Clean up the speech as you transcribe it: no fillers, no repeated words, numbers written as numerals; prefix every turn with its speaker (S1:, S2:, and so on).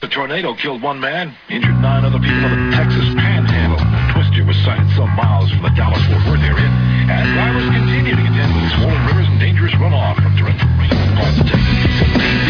S1: The tornado killed one man, injured 9 other people in the Texas Panhandle. Twister was sighted some miles from the Dallas-Fort Worth area, and drivers continue to contend with swollen rivers and dangerous runoff from torrential rain. Cause detected